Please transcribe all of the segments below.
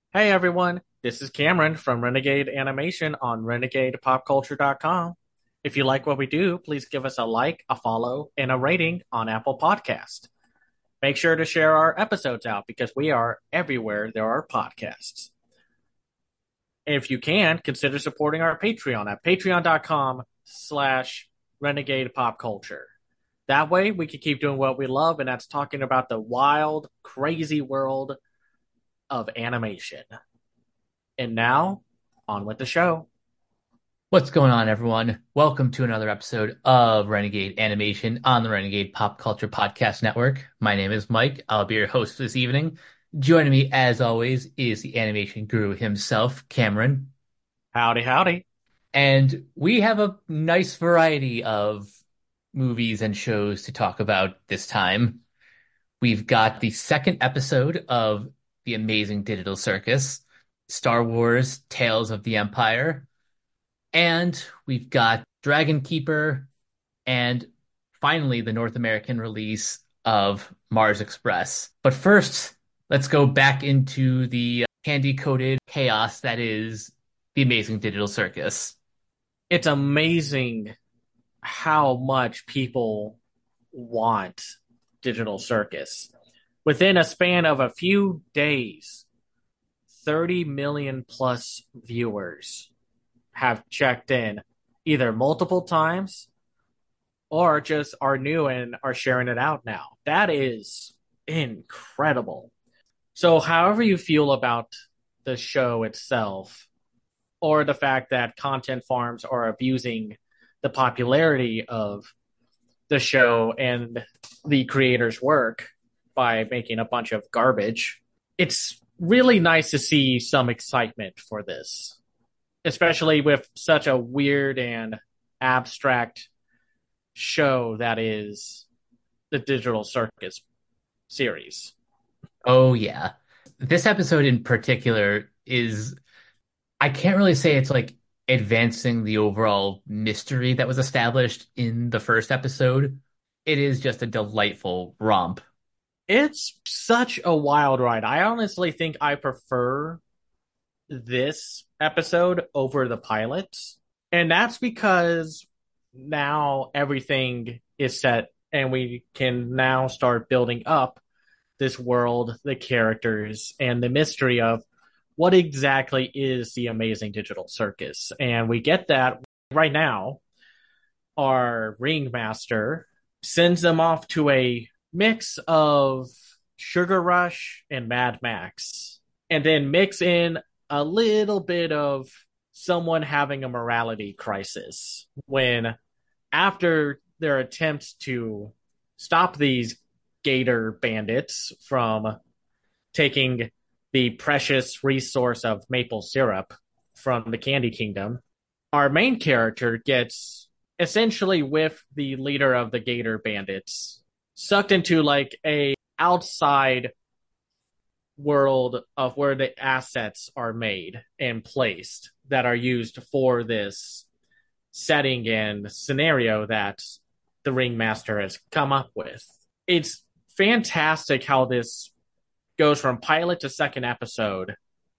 Hey everyone, this is Cameron from Renegade Animation on renegadepopculture.com. If you like what we do, please give us a like, a follow, and a rating on Apple Podcast. Make sure to share our episodes out because we are everywhere there are podcasts. If you can, consider supporting our Patreon at patreon.com/renegadepopculture. That way we can keep doing what we love, and that's talking about the wild, crazy world of animation. And now, on with the show. What's going on, everyone? Welcome to another episode of Renegade Animation on the Renegade Pop Culture Podcast Network. My name is Mike. I'll be your host this evening. Joining me, as always, is the animation guru himself, Cameron. Howdy, howdy. And we have a nice variety of movies and shows to talk about this time. We've got the second episode of The Amazing Digital Circus, Star Wars Tales of the Empire. And we've got Dragon Keeper and finally the North American release of Mars Express. But first, let's go back into the candy-coated chaos that is the Amazing Digital Circus. It's amazing how much people want Digital Circus. Within a span of a few days, 30 million plus viewers have checked in either multiple times or just are new and are sharing it out now. That is incredible. So, however you feel about the show itself, or the fact that content farms are abusing the popularity of the show and the creator's work by making a bunch of garbage, it's really nice to see some excitement for this, especially with such a weird and abstract show that is the Digital Circus series. Oh, yeah. This episode in particular is, I can't really say it's like advancing the overall mystery that was established in the first episode. It is just a delightful romp. It's such a wild ride. I honestly think I prefer this episode over the pilots. And that's because now everything is set and we can now start building up this world, the characters, and the mystery of what exactly is the Amazing Digital Circus. And we get that right now. Our ringmaster sends them off to a mix of Sugar Rush and Mad Max, and then mix in a little bit of someone having a morality crisis when, after their attempts to stop these gator bandits from taking the precious resource of maple syrup from the Candy Kingdom, our main character gets essentially with the leader of the gator bandits sucked into like a outside world of where the assets are made and placed that are used for this setting and scenario that the ringmaster has come up with. It's fantastic how this goes from pilot to second episode,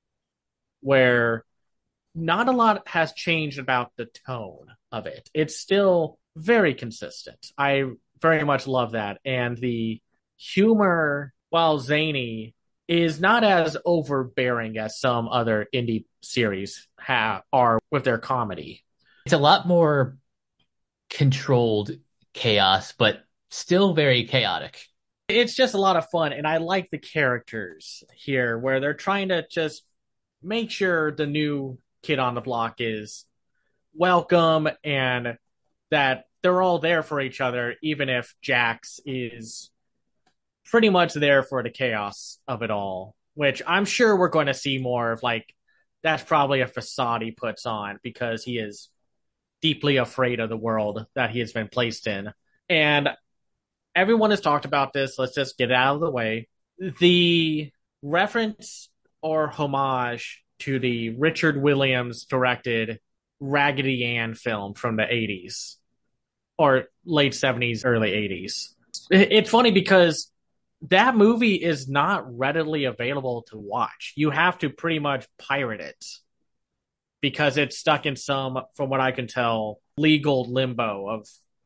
where not a lot has changed about the tone of it. It's still very consistent. I very much love that. And the humor, while zany, is not as overbearing as some other indie series are with their comedy. It's a lot more controlled chaos, but still very chaotic. It's just a lot of fun, and I like the characters here where they're trying to just make sure the new kid on the block is welcome and that they're all there for each other, even if Jax is pretty much there for the chaos of it all, which I'm sure we're going to see more of. Like, that's probably a facade he puts on because he is deeply afraid of the world that he has been placed in. And everyone has talked about this. Let's just get it out of the way. The reference or homage to the Richard Williams directed Raggedy Ann film from the 80s or late 70s, early 80s. It's funny because that movie is not readily available to watch. You have to pretty much pirate it because it's stuck in some, from what I can tell, legal limbo of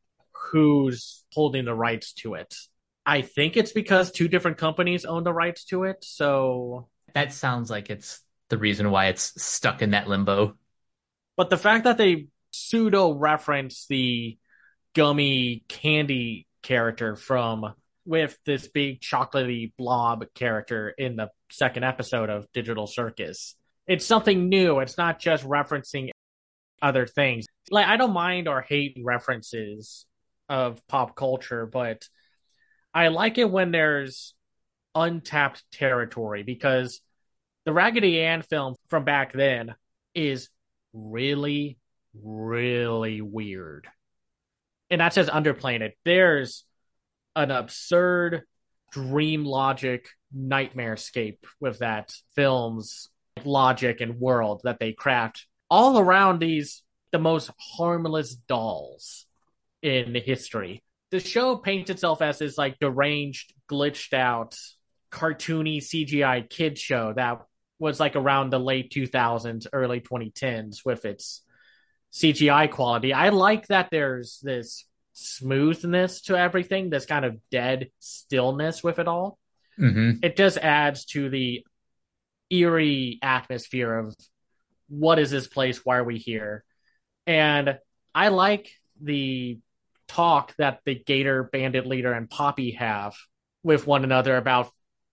who's holding the rights to it. I think it's because two different companies own the rights to it. So, That sounds like it's the reason why it's stuck in that limbo. but the fact that they pseudo reference the gummy candy character from with this big chocolatey blob character in the second episode of Digital Circus. It's something new. It's not just referencing other things. Like I don't mind or hate references of pop culture, but I like it when there's untapped territory because the Raggedy Ann film from back then is really, really weird. And that's just underplaying it. There's an absurd dream logic nightmarescape with that film's logic and world that they craft all around these the most harmless dolls in history. The show paints itself as this like deranged, glitched out, cartoony CGI kid show that was like around the late 2000s, early 2010s with its CGI quality. I like that there's this smoothness to everything, this kind of dead stillness with it all. Hmm. It just adds to the eerie atmosphere of what is this place? Why are we here? And I like the talk that the Gator Bandit leader and Poppy have with one another about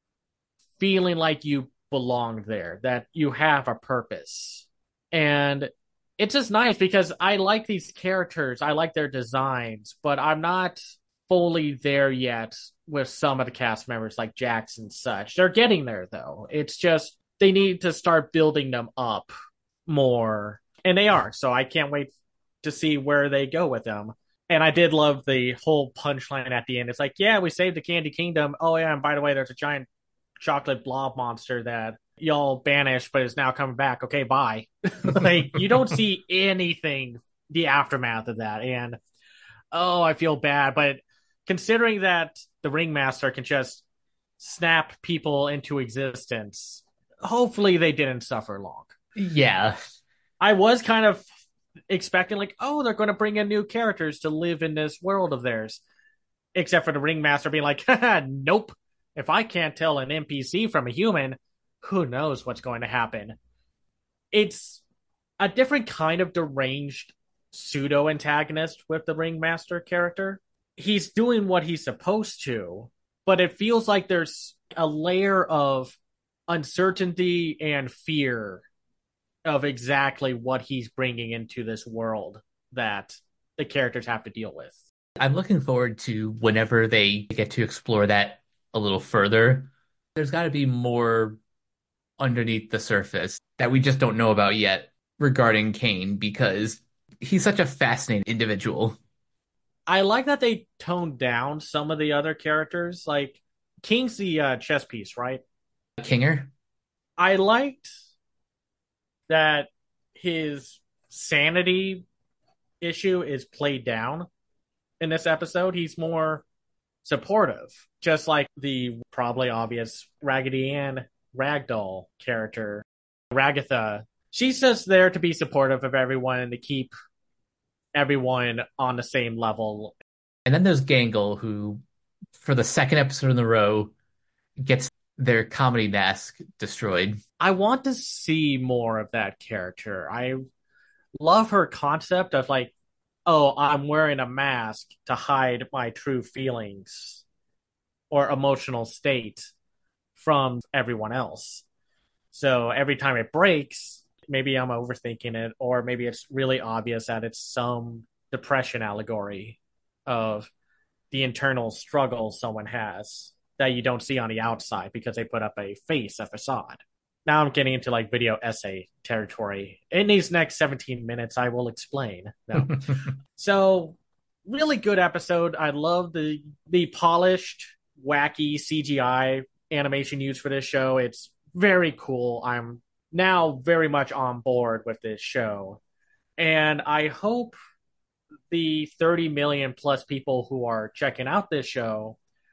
feeling like you belong there, that you have a purpose. And it's just nice because I like these characters, I like their designs, but I'm not fully there yet with some of the cast members like Jax and such. They're getting there though. It's just they need to start building them up more. And they are. So I can't wait to see where they go with them. And I did love the whole punchline at the end. It's like, yeah, we saved the Candy Kingdom. Oh, yeah. And by the way, there's a giant chocolate blob monster that y'all banished, but is now coming back. Okay, bye. Like, you don't see anything, the aftermath of that. And oh, I feel bad. But considering that the Ringmaster can just snap people into existence, hopefully they didn't suffer long. Yeah. I was kind of expecting, like, oh, they're going to bring in new characters to live in this world of theirs, except for the Ringmaster being like, nope. If I can't tell an NPC from a human, who knows what's going to happen? It's a different kind of deranged pseudo antagonist with the Ringmaster character. He's doing what he's supposed to, but it feels like there's a layer of uncertainty and fear of exactly what he's bringing into this world that the characters have to deal with. I'm looking forward to whenever they get to explore that a little further. There's got to be more underneath the surface that we just don't know about yet regarding Kane because he's such a fascinating individual. I like that they toned down some of the other characters. Like King's the chess piece, right? Kinger? I liked that his sanity issue is played down in this episode. He's more supportive, just like the probably obvious Raggedy Ann Ragdoll character, Ragatha. She's just there to be supportive of everyone and to keep everyone on the same level. And then there's Gangle, who, for the second episode in a row, gets their comedy mask destroyed. I want to see more of that character. I love her concept of like, oh, I'm wearing a mask to hide my true feelings or emotional state from everyone else. So every time it breaks, maybe I'm overthinking it, or maybe it's really obvious that it's some depression allegory of the internal struggle someone has that you don't see on the outside because they put up a face, a facade. Now I'm getting into like video essay territory. In these next 17 minutes, I will explain. No. So really good episode. I love the polished, wacky CGI animation used for this show. It's very cool. I'm now very much on board with this show. And I hope the 30 million plus people who are checking out this show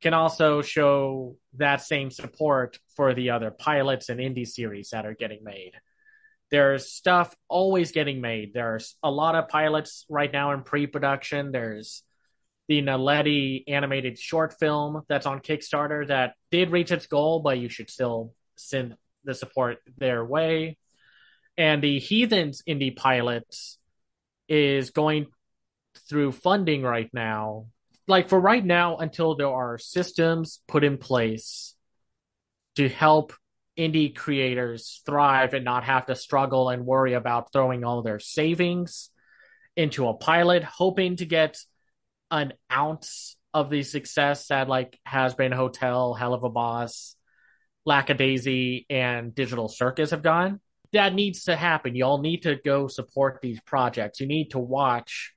can also show that same support for the other pilots and indie series that are getting made. There's stuff always getting made. There's a lot of pilots right now in pre-production. There's the Naledi animated short film that's on Kickstarter that did reach its goal, but you should still send the support their way. And the Heathens indie pilots is going through funding right now. Like for right now, until there are systems put in place to help indie creators thrive and not have to struggle and worry about throwing all their savings into a pilot, hoping to get an ounce of the success that like has been Hotel, Hell of a Boss, Lackadaisy, and Digital Circus have gone. That needs to happen. Y'all need to go support these projects. You need to watch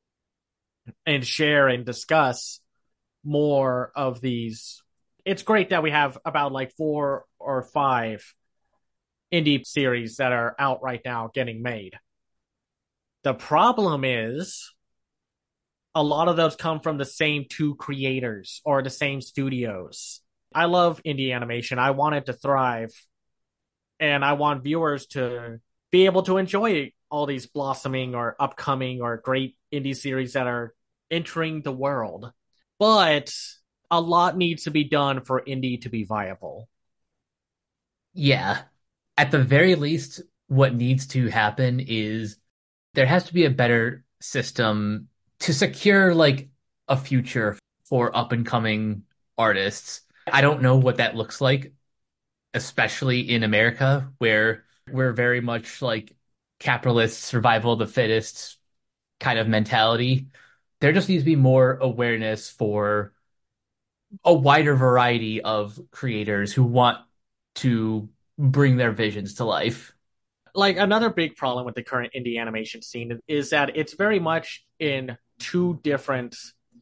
and share and discuss more of these. It's great that we have about like 4 or 5 indie series that are out right now getting made. The problem is a lot of those come from the same 2 creators or the same studios. I love indie animation. I want it to thrive, and I want viewers to be able to enjoy all these blossoming or upcoming or great indie series that are entering the world. But a lot needs to be done for indie to be viable. Yeah. At the very least, what needs to happen is there has to be a better system to secure like a future for up and coming artists. I don't know what that looks like, especially in America, where we're very much like capitalist survival of the fittest kind of mentality. There just needs to be more awareness for a wider variety of creators who want to bring their visions to life. Like another big problem with the current indie animation scene is that it's very much in 2 different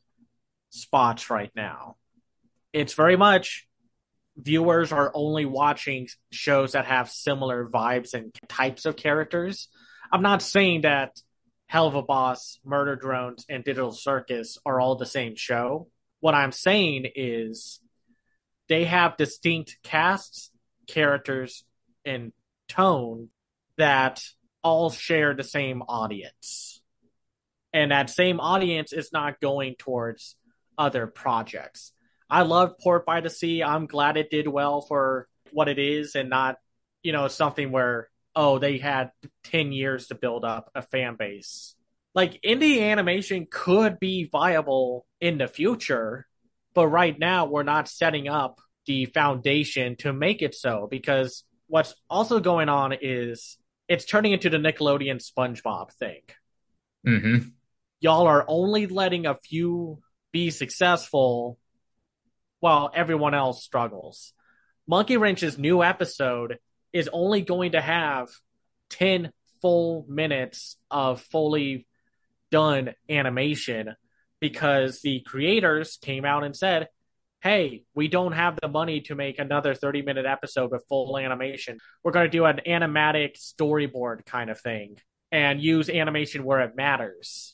spots right now. It's very much viewers are only watching shows that have similar vibes and types of characters. I'm not saying that Hell of a Boss, Murder Drones, and Digital Circus are all the same show. What I'm saying is they have distinct casts, characters, and tone that all share the same audience. And that same audience is not going towards other projects. I love Port by the Sea. I'm glad it did well for what it is and not, something where, oh, they had 10 years to build up a fan base. Like indie animation could be viable in the future, but right now we're not setting up the foundation to make it so because what's also going on is it's turning into the Nickelodeon SpongeBob thing. Hmm. Y'all are only letting a few be successful while everyone else struggles. Monkey Wrench's new episode is only going to have 10 full minutes of fully done animation because the creators came out and said, hey, we don't have the money to make another 30-minute episode with full animation. We're going to do an animatic storyboard kind of thing and use animation where it matters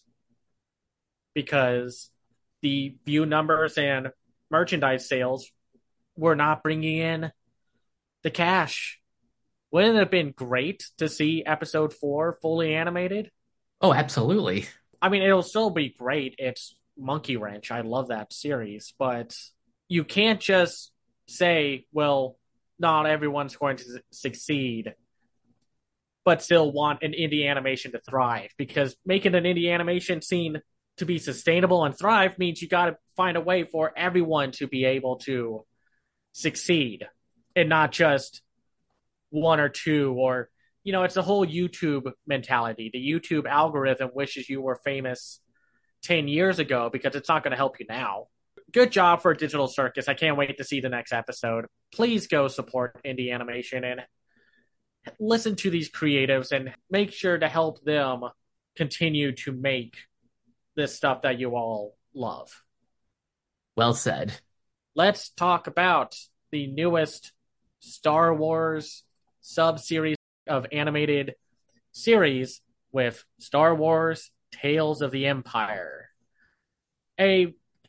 because the view numbers and merchandise sales were not bringing in the cash. Wouldn't it have been great to see episode 4 fully animated? Oh, absolutely. I mean, it'll still be great. It's Monkey Wrench. I love that series, but you can't just say, well, not everyone's going to succeed, but still want an indie animation to thrive because making an indie animation scene to be sustainable and thrive means you got to find a way for everyone to be able to succeed and not just 1 or 2 or it's a whole YouTube mentality. The YouTube algorithm wishes you were famous 10 years ago because it's not going to help you now. Good job for Digital Circus. I can't wait to see the next episode. Please go support indie animation and listen to these creatives and make sure to help them continue to make this stuff that you all love. Well said. Let's talk about the newest Star Wars sub-series of animated series with Star Wars Tales of the Empire. A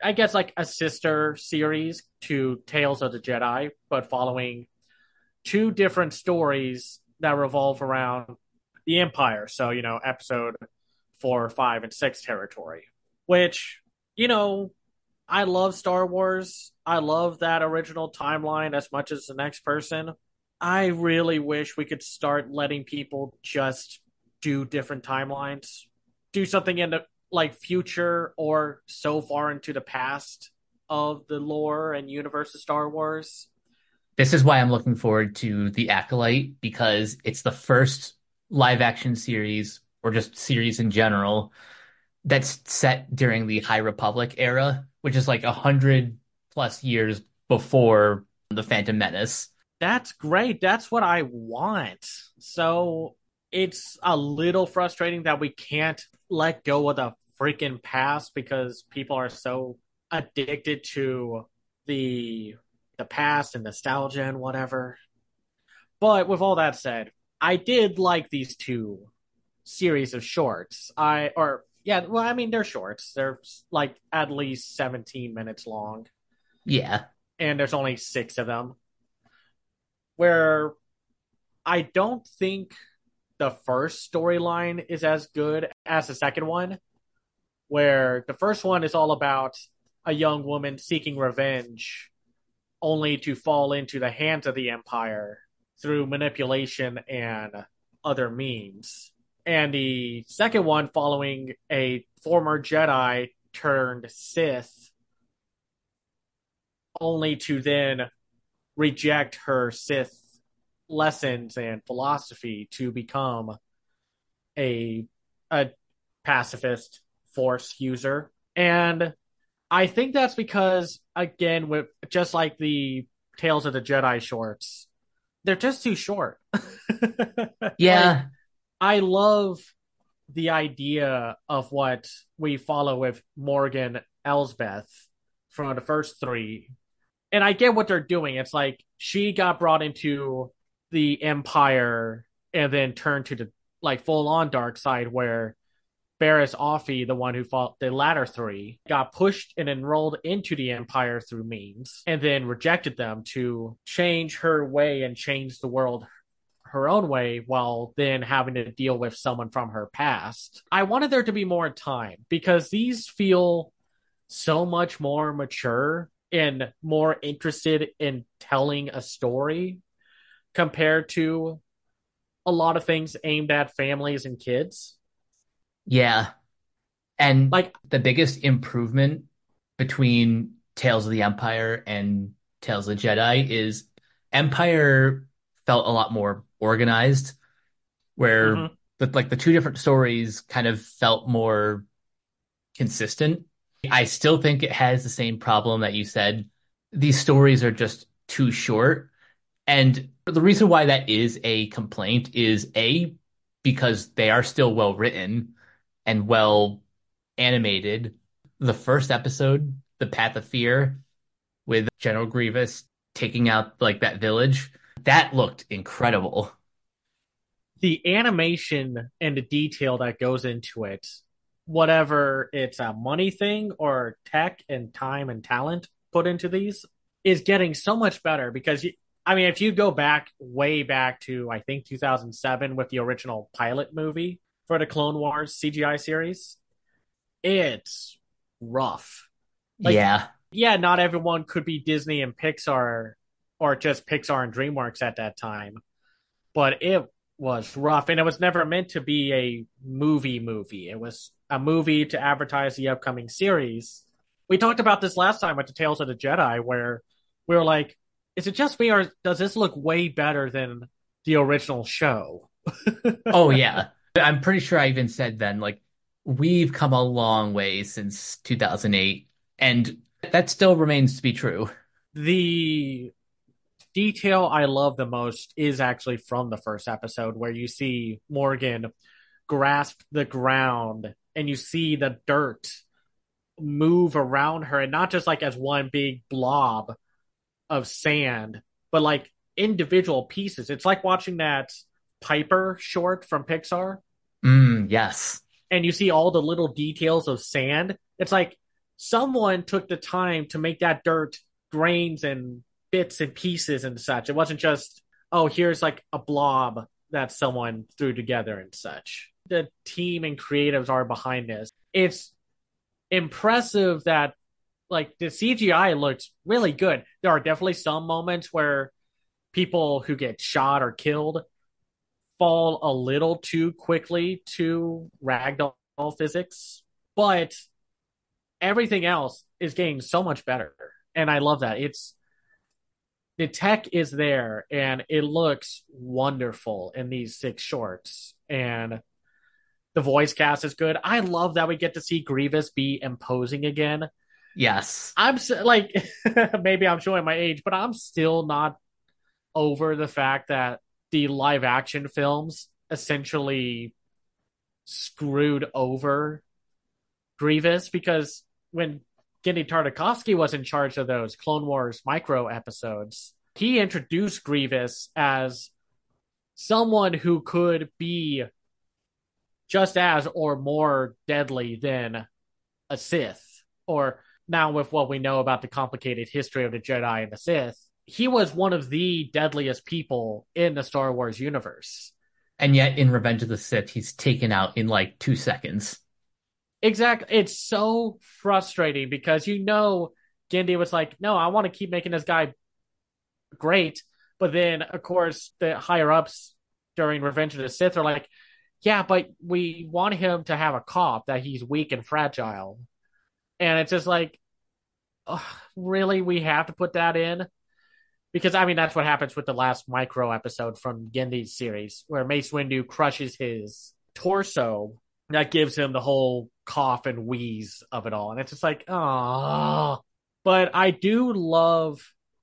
I guess like a sister series to Tales of the Jedi, but following two different stories that revolve around the Empire. So, episode 4, 5, and 6 territory, which, you know, I love Star Wars. I love that original timeline as much as the next person. I really wish we could start letting people just do different timelines, do something in the like future or so far into the past of the lore and universe of Star Wars. This is why I'm looking forward to The Acolyte because it's the first live action series or just series in general that's set during the High Republic era, which is like 100 plus years before the Phantom Menace. That's great. That's what I want. So it's a little frustrating that we can't let go of the freaking past because people are so addicted to the the past and nostalgia and whatever. But with all that said, I did like these two series of shorts. I mean they're shorts. They're like at least 17 minutes long Yeah. and there's only 6 of them where I don't think the first storyline is as good as the second one, where the first one is all about a young woman seeking revenge only to fall into the hands of the Empire through manipulation and other means. And the second one following a former Jedi turned Sith only to then reject her Sith lessons and philosophy to become a a pacifist force user. And I think that's because again with just like the Tales of the Jedi shorts, they're just too short. Like Yeah. I love the idea of what we follow with Morgan Elsbeth from the first 3. And I get what they're doing. It's like she got brought into the Empire and then turned to the like full on dark side where Barriss Offee, the one who fought the latter 3, got pushed and enrolled into the Empire through means and then rejected them to change her way and change the world her own way while then having to deal with someone from her past. I wanted there to be more time because these feel so much more mature and more interested in telling a story compared to a lot of things aimed at families and kids. Yeah. And Like, the biggest improvement between Tales of the Empire and Tales of the Jedi is Empire felt a lot more organized, where mhm. the two different stories kind of felt more consistent. I still think it has the same problem that you said. These stories are just too short. And the reason why that is a complaint is A, because they are still well written and well animated. The first episode, The Path of Fear, with General Grievous taking out like that village, that looked incredible. The animation and the detail that goes into it, whatever it's a money thing or tech and time and talent put into these, is getting so much better because I mean, if you go back way back to I think 2007 with the original pilot movie for the Clone Wars CGI series, it's rough. Like, Yeah. yeah, not everyone could be Disney and Pixar or just Pixar and DreamWorks at that time, but it was rough and it was never meant to be a movie. It was a movie to advertise the upcoming series. We talked about this last time with the Tales of the Jedi where we were like, is it just me or does this look way better than the original show? Oh, yeah. I'm pretty sure I even said then, like, we've come a long way since 2008, and that still remains to be true. The detail I love the most is actually from the first episode where you see Morgan grasp the ground and you see the dirt move around her and not just like as one big blob of sand, but like individual pieces. It's like watching that Piper short from Pixar Yes. and you see all the little details of sand. It's like someone took the time to make that dirt grains and bits and pieces and such. It wasn't just, oh, here's like a blob that someone threw together and such. The team and creatives are behind this. It's impressive that like the CGI looks really good. There are definitely some moments where people who get shot or killed fall a little too quickly to ragdoll physics, but everything else is getting so much better. And I love that. It's the tech is there and it looks wonderful in these six shorts. And the voice cast is good. I love that we get to see Grievous be imposing again. Yes. Like, maybe I'm showing my age, but I'm still not over the fact that the live action films essentially screwed over Grievous because when Genndy Tartakovsky was in charge of those Clone Wars micro episodes, he introduced Grievous as someone who could be just as or more deadly than a Sith. Or now, with what we know about the complicated history of the Jedi and the Sith, he was one of the deadliest people in the Star Wars universe. And yet in Revenge of the Sith, he's taken out in like 2 seconds. Exactly. It's so frustrating because Genndy was like, no, I want to keep making this guy great. But then, of course, the higher ups during Revenge of the Sith are like, yeah, but we want him to have a cop that he's weak and fragile. And it's just like, oh, really? We have to put that in? Because, I mean, that's what happens with the last micro episode from Genndy's series, where Mace Windu crushes his torso. That gives him the whole cough and wheeze of it all. And it's just like, oh. But I do love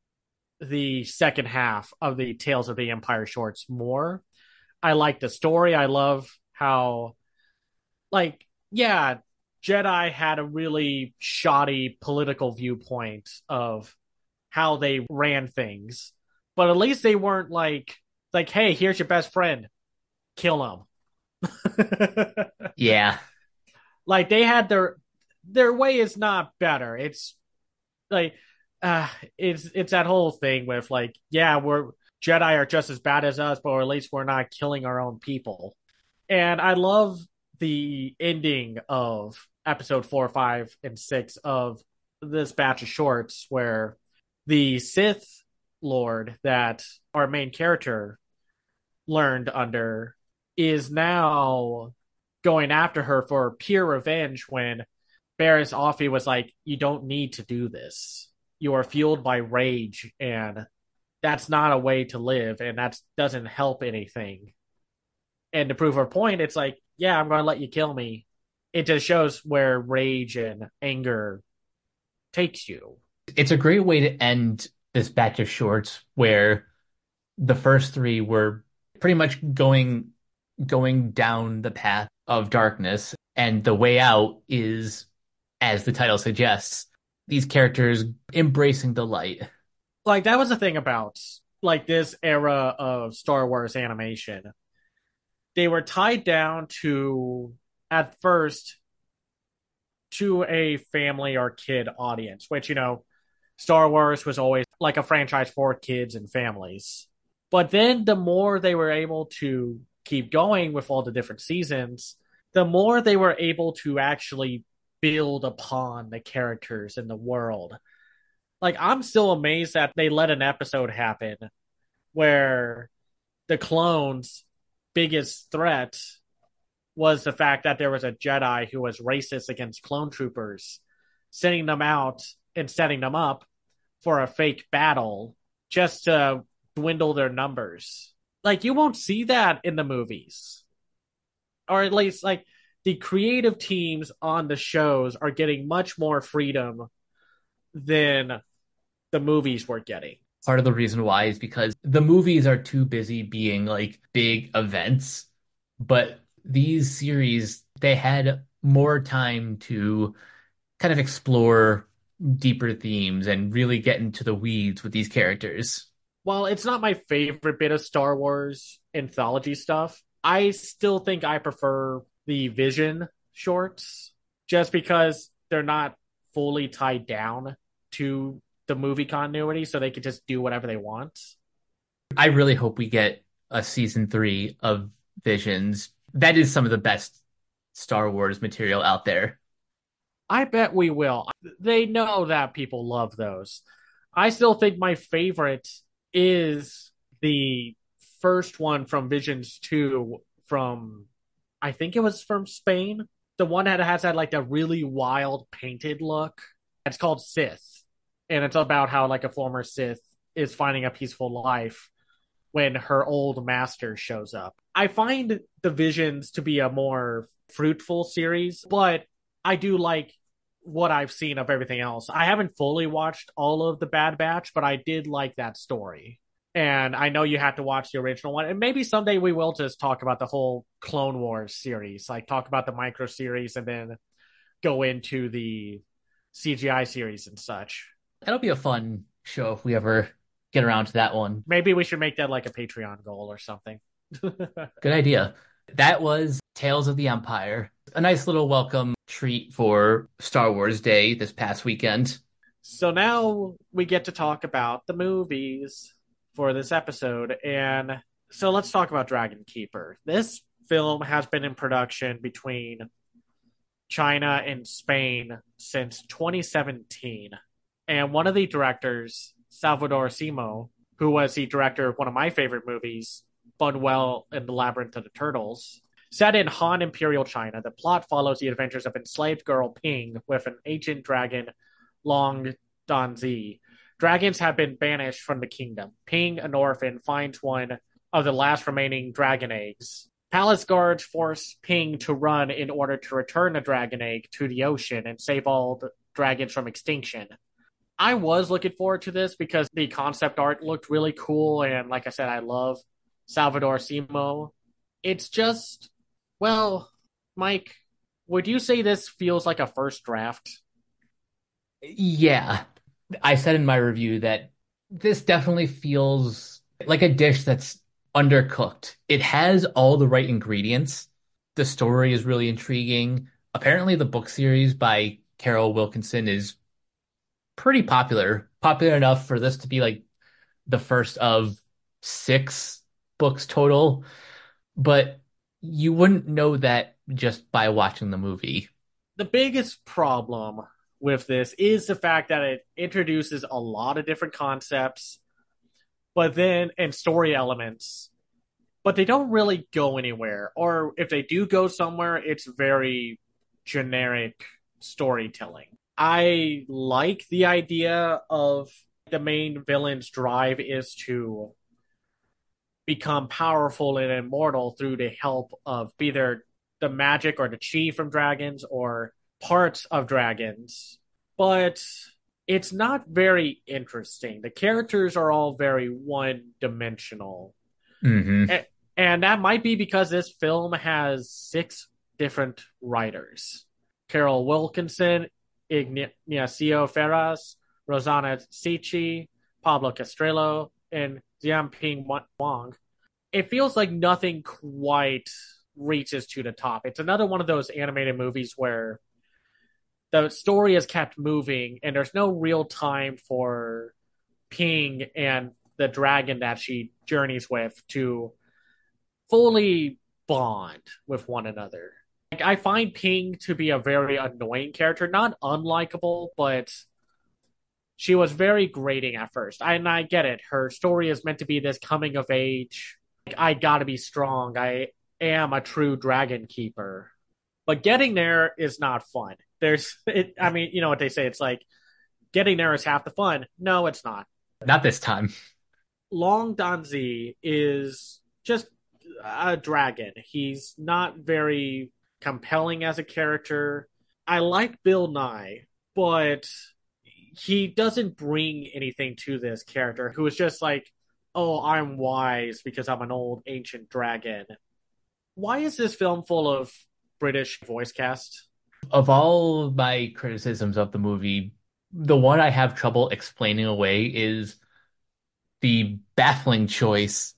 the second half of the Tales of the Empire shorts more. I like the story. I love how, like, yeah, Jedi had a really shoddy political viewpoint of how they ran things, but at least they weren't like, hey, here's your best friend, kill him. Yeah. Like they had their way is not better. It's like it's that whole thing with like, yeah, we're Jedi are just as bad as us, but at least we're not killing our own people. And I love the ending of episode 4, 5, and 6 of this batch of shorts where the Sith Lord that our main character learned under is now going after her for pure revenge when Barriss Offee was like, you don't need to do this. You are fueled by rage, and that's not a way to live, and that doesn't help anything. And to prove her point, it's like, yeah, I'm going to let you kill me. It just shows where rage and anger takes you. It's a great way to end this batch of shorts where the first three were pretty much going down the path of darkness, and the way out is, as the title suggests, these characters embracing the light. Like, that was the thing about like this era of Star Wars animation. They were tied down to, at first, to a family or kid audience, which, Star Wars was always like a franchise for kids and families. But then the more they were able to keep going with all the different seasons, the more they were able to actually build upon the characters in the world. Like, I'm still amazed that they let an episode happen where the clones' biggest threat was the fact that there was a Jedi who was racist against clone troopers, sending them out and setting them up for a fake battle just to dwindle their numbers. Like, you won't see that in the movies. Or at least, like, the creative teams on the shows are getting much more freedom than the movies were getting. Part of the reason why is because the movies are too busy being like big events, but these series, they had more time to kind of explore deeper themes and really get into the weeds with these characters. While it's not my favorite bit of Star Wars anthology stuff, I still think I prefer the Vision shorts just because they're not fully tied down to the movie continuity so they could just do whatever they want. I really hope we get a season 3 of Visions. That is some of the best Star Wars material out there. I bet we will. They know that people love those. I still think my favorite is the first one from Visions 2 from I think it was from Spain. The one that has that like a really wild painted look. It's called Sith. And it's about how like a former Sith is finding a peaceful life when her old master shows up. I find the Visions to be a more fruitful series, but I do like what I've seen of everything else. I haven't fully watched all of the Bad Batch, but I did like that story. And I know you have to watch the original one. And maybe someday we will just talk about the whole Clone Wars series, like talk about the micro series and then go into the CGI series and such. That'll be a fun show if we ever get around to that one. Maybe we should make that like a Patreon goal or something. Good idea. That was Tales of the Empire. A nice little welcome treat for Star Wars Day this past weekend. So now we get to talk about the movies for this episode. And so let's talk about Dragon Keeper. This film has been in production between China and Spain since 2017. And one of the directors, Salvador Simo, who was the director of one of my favorite movies, Bunwell and the Labyrinth of the Turtles, set in Han Imperial China. The plot follows the adventures of enslaved girl Ping with an ancient dragon, Long Danzi. Dragons have been banished from the kingdom. Ping, an orphan, finds one of the last remaining dragon eggs. Palace guards force Ping to run in order to return the dragon egg to the ocean and save all the dragons from extinction. I was looking forward to this because the concept art looked really cool, and like I said, I love Salvador Simo. It's just, well, Mike, would you say this feels like a first draft? Yeah, I said in my review that this definitely feels like a dish that's undercooked. It has all the right ingredients. The story is really intriguing. Apparently, the book series by Carol Wilkinson is pretty popular, popular enough for this to be like the first of 6 books total. But you wouldn't know that just by watching the movie. The biggest problem with this is the fact that it introduces a lot of different concepts, but then and story elements, but they don't really go anywhere. Or if they do go somewhere, it's very generic storytelling. I like the idea of the main villain's drive is to become powerful and immortal through the help of either the magic or the chi from dragons or parts of dragons. But it's not very interesting. The characters are all very one dimensional. Hmm. And that might be because this film has 6 different writers: Carol Wilkinson, Ignacio Ferraz, Rosana Sichi, Pablo Castrello, and Jianping Wang. It feels like nothing quite reaches to the top. It's another one of those animated movies where the story is kept moving and there's no real time for Ping and the dragon that she journeys with to fully bond with one another. Like, I find Ping to be a very annoying character, not unlikable, but she was very grating at first. And I get it. Her story is meant to be this coming of age. Like, I gotta be strong. I am a true dragon keeper. But getting there is not fun. I mean, you know what they say. It's like getting there is half the fun. No, it's not. Not this time. Long Danzi is just a dragon. He's not very compelling as a character. I like Bill Nye, but he doesn't bring anything to this character who is just like, oh, I'm wise because I'm an old ancient dragon. Why is this film full of British voice cast? Of all my criticisms of the movie, the one I have trouble explaining away is the baffling choice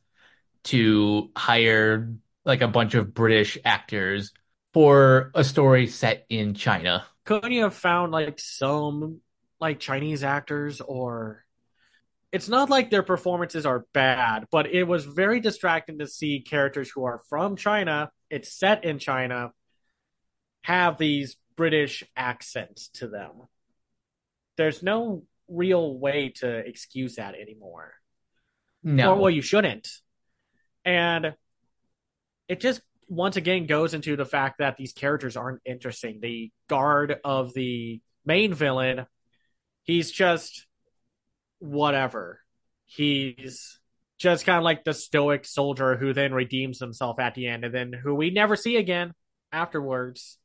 to hire like a bunch of British actors for a story set in China. couldn't you have found like some like Chinese actors? Or it's not like their performances are bad, but it was very distracting to see characters who are from China, it's set in China, have these British accents to them. There's no real way to excuse that anymore. Or well, No. you shouldn't. And it just once again goes into the fact that these characters aren't interesting. The guard of the main villain, he's just whatever. He's just kind of like the stoic soldier who then redeems himself at the end and then who we never see again afterwards.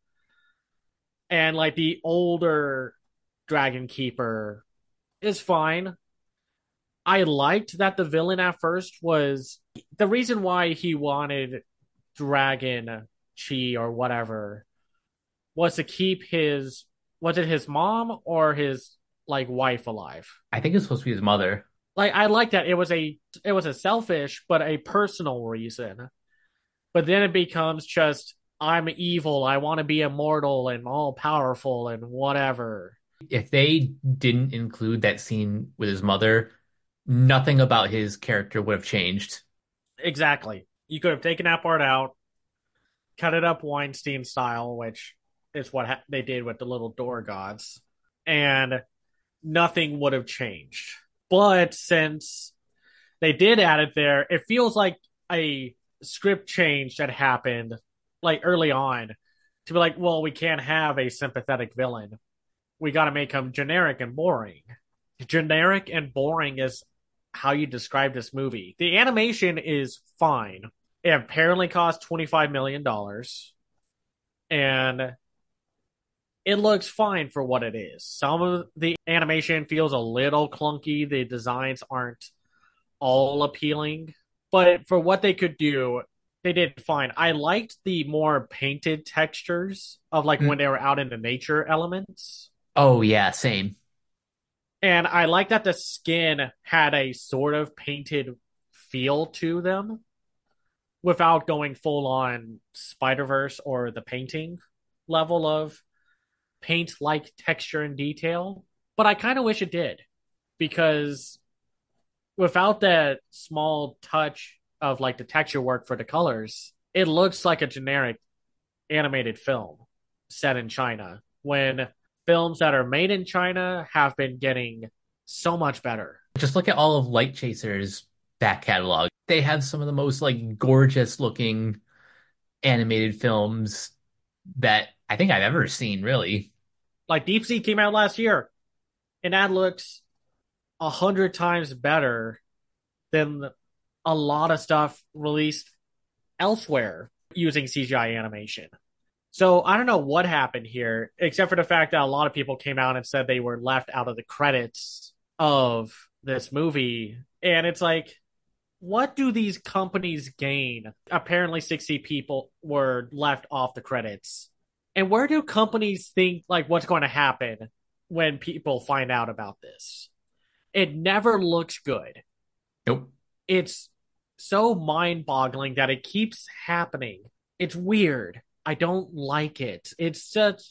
And like the older Dragon Keeper is fine. I liked that the villain at first was the reason why he wanted Dragon Chi or whatever was to keep his, was it his mom or his like wife alive? I think it's supposed to be his mother. Like I like that it was a selfish but a personal reason. But then it becomes just I'm evil, I want to be immortal and all powerful and whatever. If they didn't include that scene with his mother, nothing about his character would have changed. Exactly. You could have taken that part out, cut it up Weinstein style, which is what they did with the little door gods, and nothing would have changed. But since they did add it there, it feels like a script change that happened like early on to be like, well, we can't have a sympathetic villain. We got to make him generic and boring. Generic and boring is how you describe this movie. The animation is fine. It apparently cost $25 million, and it looks fine for what it is. Some of the animation feels a little clunky. The designs aren't all appealing, but for what they could do, they did fine. I liked the more painted textures of like when Mm. they were out in the nature elements. Oh yeah, same. And I like that the skin had a sort of painted feel to them without going full on Spider Verse or the painting level of paint like texture and detail. But I kind of wish it did because without that small touch of like the texture work for the colors, it looks like a generic animated film set in China when films that are made in China have been getting so much better. Just look at all of Light Chaser's back catalog. They have some of the most like gorgeous looking animated films that I think I've ever seen, really. Like Deep Sea came out last year, and that looks 100 times better than a lot of stuff released elsewhere using CGI animation. So I don't know what happened here, except for the fact that a lot of people came out and said they were left out of the credits of this movie. And it's like, what do these companies gain? Apparently, 60 people were left off the credits. And where do companies think, like, what's going to happen when people find out about this? It never looks good. Nope. It's so mind boggling that it keeps happening. It's weird. I don't like it. It's just,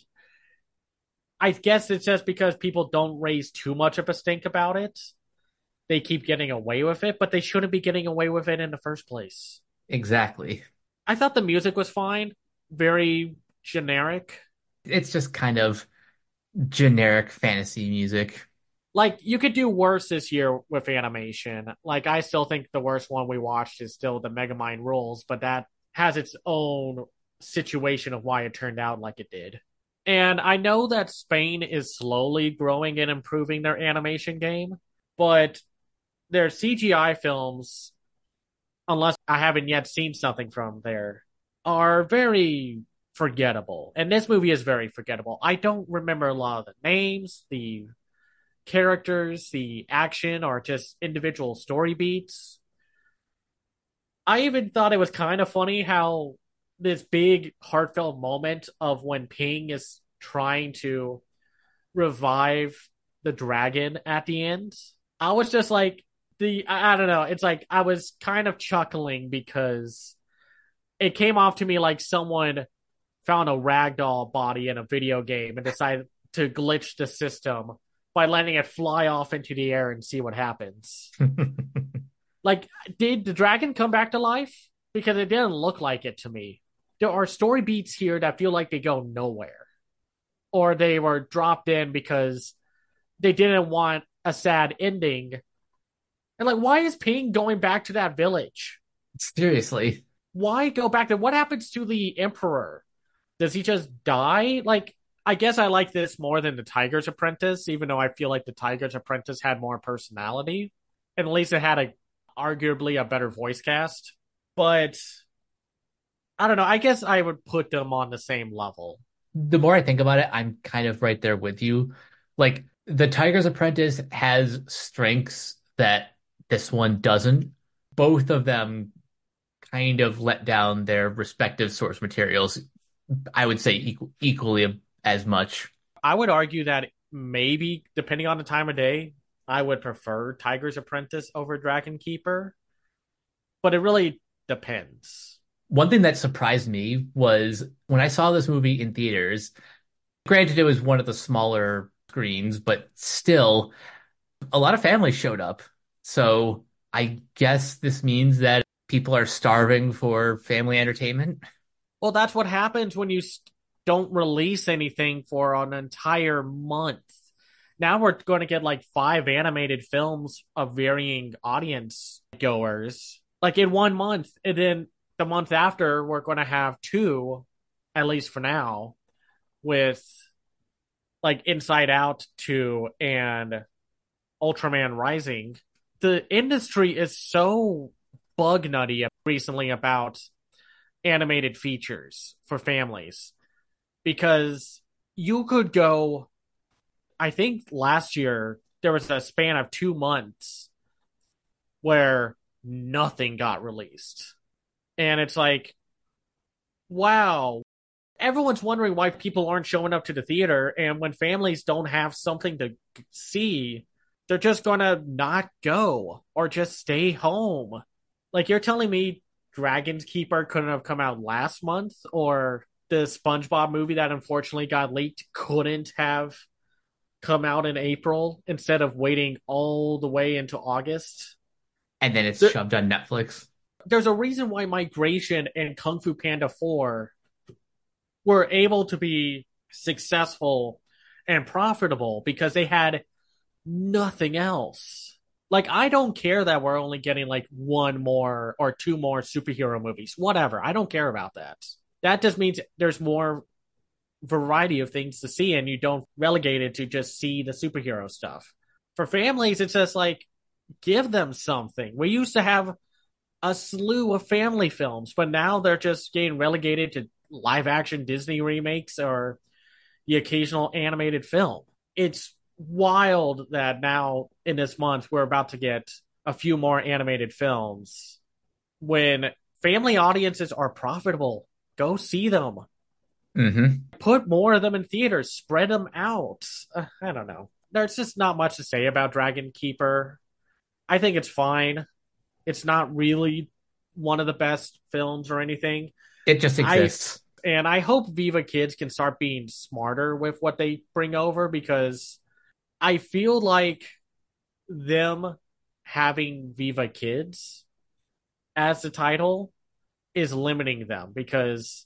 I guess it's just because people don't raise too much of a stink about it. They keep getting away with it, but they shouldn't be getting away with it in the first place. Exactly. I thought the music was fine, very generic. It's just kind of generic fantasy music. Like you could do worse this year with animation. Like I still think the worst one we watched is still the Megamind Rules, but that has its own situation of why it turned out like it did. And I know that Spain is slowly growing and improving their animation game, but their CGI films, unless I haven't yet seen something from there, are very forgettable. And this movie is very forgettable. I don't remember a lot of the names, the characters, the action, or just individual story beats. I even thought it was kind of funny how this big heartfelt moment of when Ping is trying to revive the dragon at the end. I was just like I don't know, it's like I was kind of chuckling because it came off to me like someone found a ragdoll body in a video game and decided to glitch the system by letting it fly off into the air and see what happens. Like, did the dragon come back to life? Because it didn't look like it to me. There are story beats here that feel like they go nowhere, or they were dropped in because they didn't want a sad ending. And like, why is Ping going back to that village? Seriously. Why go back to what happens to the Emperor? Does he just die? Like, I guess I like this more than the Tiger's Apprentice, even though I feel like the Tiger's Apprentice had more personality. And at least it had arguably a better voice cast. But I don't know. I guess I would put them on the same level. The more I think about it, I'm kind of right there with you. Like the Tiger's Apprentice has strengths that this one doesn't. Both of them kind of let down their respective source materials, I would say equally as much. I would argue that maybe, depending on the time of day, I would prefer Tiger's Apprentice over Dragon Keeper, but it really depends. One thing that surprised me was when I saw this movie in theaters, granted it was one of the smaller screens, but still a lot of families showed up. So I guess this means that people are starving for family entertainment. Well, that's what happens when you don't release anything for an entire month. Now we're going to get like 5 animated films of varying audience goers, like in one month. And then the month after, we're going to have two, at least for now, with like Inside Out 2 and Ultraman Rising. The industry is so bug nutty recently about animated features for families because you could go, I think last year there was a span of 2 months where nothing got released. And it's like, wow, everyone's wondering why people aren't showing up to the theater. And when families don't have something to see, they're just going to not go or just stay home. Like, you're telling me Dragon's Keeper couldn't have come out last month, or the SpongeBob movie that unfortunately got leaked couldn't have come out in April instead of waiting all the way into August? And then it's There, shoved on Netflix. there's a reason why Migration and Kung Fu Panda 4 were able to be successful and profitable because they had nothing else. Like, I don't care that we're only getting like one more or two more superhero movies, whatever. I don't care about that. That just means there's more variety of things to see and you don't relegate it to just see the superhero stuff. For families, it's just like, give them something. We used to have a slew of family films, but now they're just getting relegated to live action Disney remakes or the occasional animated film. It's wild that now in this month we're about to get a few more animated films when family audiences are profitable. Go see them. Mm-hmm. Put more of them in theaters. Spread them out. I don't know. There's just not much to say about Dragon Keeper. I think it's fine. It's not really one of the best films or anything. It just I exists. and I hope Viva Kids can start being smarter with what they bring over because I feel like them having Viva Kids as the title is limiting them because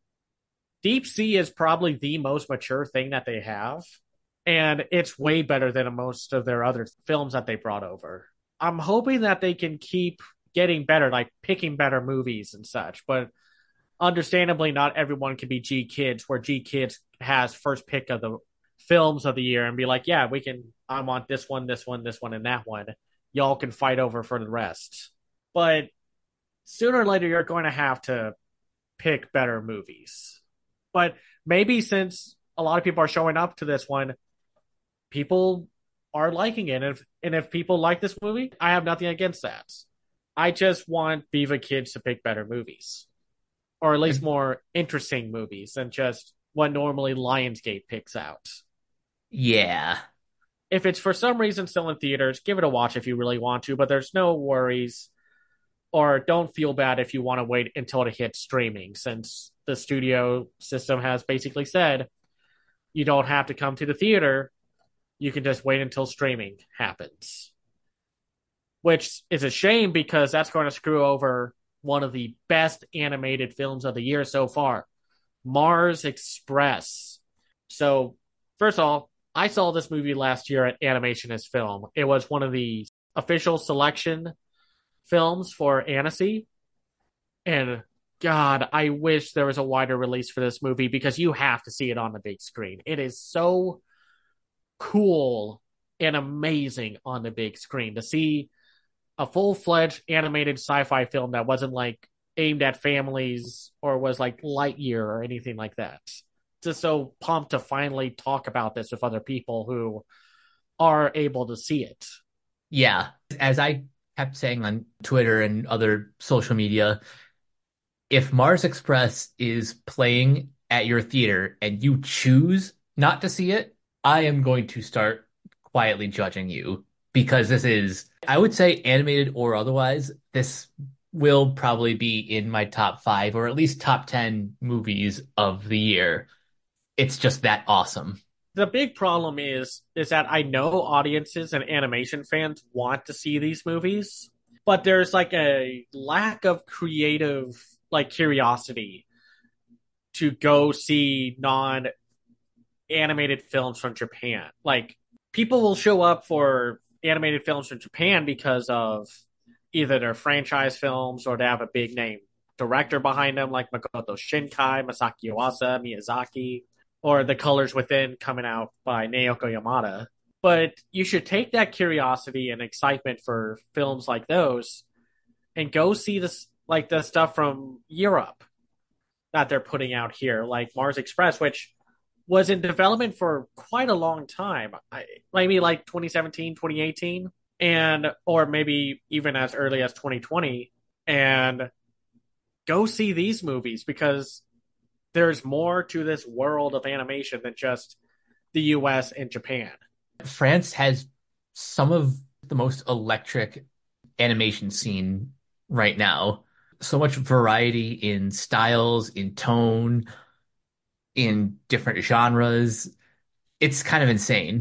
Deep Sea is probably the most mature thing that they have. And it's way better than most of their other films that they brought over. I'm hoping that they can keep getting better, like picking better movies and such. But understandably, not everyone can be G Kids, where G Kids has first pick of the films of the year and be like, yeah, we can, I want this one, this one, this one, and that one. Y'all can fight over for the rest. But sooner or later, you're going to have to pick better movies. But maybe since a lot of people are showing up to this one, people are liking it. And if people like this movie, I have nothing against that. I just want Viva Kids to pick better movies, or at least more interesting movies than just what normally Lionsgate picks out. Yeah. If it's for some reason still in theaters, give it a watch if you really want to, but there's no worries, or don't feel bad if you want to wait until it hits streaming, since the studio system has basically said you don't have to come to the theater. You can just wait until streaming happens, which is a shame because that's going to screw over one of the best animated films of the year so far, Mars Express. So, first of all, I saw this movie last year at Animation as Film. It was one of the official selection films for Annecy. And God, I wish there was a wider release for this movie because you have to see it on the big screen. It is so cool and amazing on the big screen to see a full-fledged animated sci-fi film that wasn't like aimed at families or was like Lightyear or anything like that. Just so pumped to finally talk about this with other people who are able to see it. Yeah, as I kept saying on Twitter and other social media, if Mars Express is playing at your theater and you choose not to see it, I am going to start quietly judging you because this is, I would say, animated or otherwise, this will probably be in my top five or at least top 10 movies of the year. It's just that awesome. The big problem is that I know audiences and animation fans want to see these movies, but there's like a lack of creative like curiosity to go see non animated films from Japan. Like people will show up for animated films from Japan because of either their franchise films or they have a big name director behind them, like Makoto Shinkai, Masaki Yuasa, Miyazaki, or The Colors Within coming out by Naoko Yamada. But you should take that curiosity and excitement for films like those and go see this like the stuff from Europe that they're putting out here, like Mars Express, which was in development for quite a long time, maybe like 2017, 2018, and or maybe even as early as 2020. And go see these movies because there's more to this world of animation than just the US and Japan. France has some of the most electric animation scene right now. So much variety in styles, in tone, in different genres. It's kind of insane.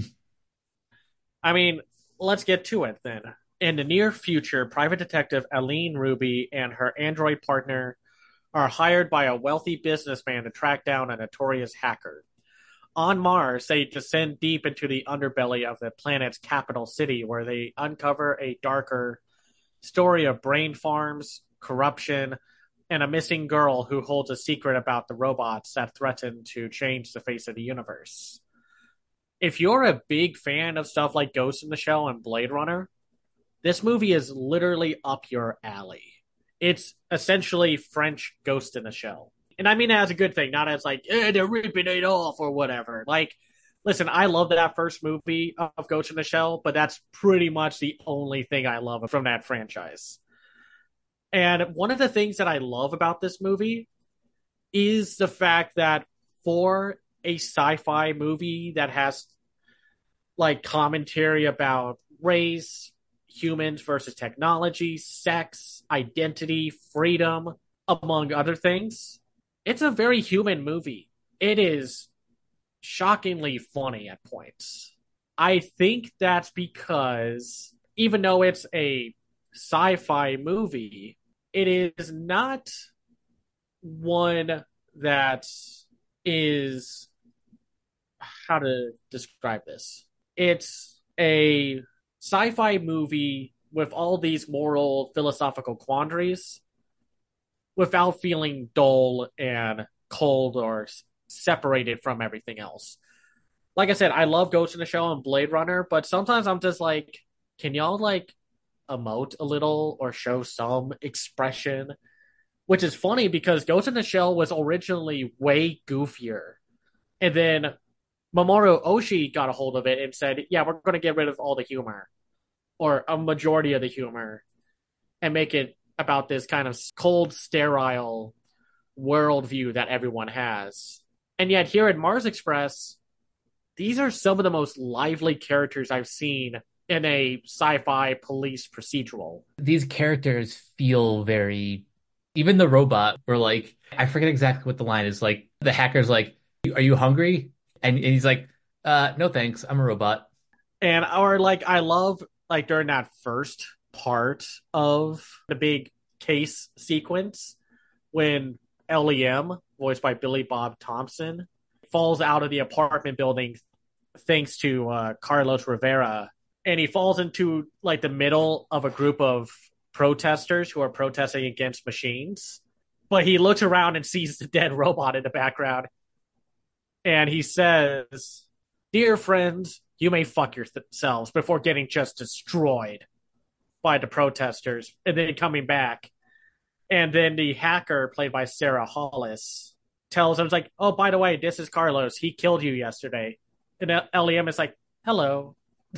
I mean, let's get to it then. In the near future, private detective Aline Ruby and her android partner are hired by a wealthy businessman to track down a notorious hacker. On Mars, they descend deep into the underbelly of the planet's capital city, where they uncover a darker story of brain farms, corruption, and a missing girl who holds a secret about the robots that threaten to change the face of the universe. If you're a big fan of stuff like Ghost in the Shell and Blade Runner, this movie is literally up your alley. It's essentially French Ghost in the Shell. And I mean that as a good thing, not as like, they're ripping it off or whatever. Like, listen, I love that first movie of Ghost in the Shell, but that's pretty much the only thing I love from that franchise. And one of the things that I love about this movie is the fact that for a sci-fi movie that has like commentary about race, humans versus technology, sex, identity, freedom, among other things, it's a very human movie. It is shockingly funny at points. I think that's because even though it's a sci-fi movie, it is not one that is how to describe this. It's a sci-fi movie with all these moral philosophical quandaries without feeling dull and cold or separated from everything else. Like I said, I love Ghost in the Shell and Blade Runner, but sometimes I'm just like, can y'all like emote a little or show some expression? Which is funny because Ghost in the Shell was originally way goofier. And then Mamoru Oshii got a hold of it and said, yeah, we're going to get rid of all the humor or a majority of the humor and make it about this kind of cold, sterile worldview that everyone has. And yet, here at Mars Express, these are some of the most lively characters I've seen in a sci fi police procedural. These characters feel very Even the robot were like, I forget exactly what the line is. Like the hacker's like, "Are you hungry?" And he's like, no thanks, I'm a robot." And or like I love like during that first part of the big case sequence when LEM, voiced by Billy Bob Thompson, falls out of the apartment building thanks to Carlos Rivera, and he falls into like the middle of a group of protesters who are protesting against machines. But he looks around and sees the dead robot in the background, and he says, "Dear friends, you may fuck yourselves," before getting just destroyed by the protesters, and then coming back. And then the hacker, played by Sarah Hollis, tells him, it's like, "Oh, by the way, this is Carlos. He killed you yesterday." And LEM is like, "Hello."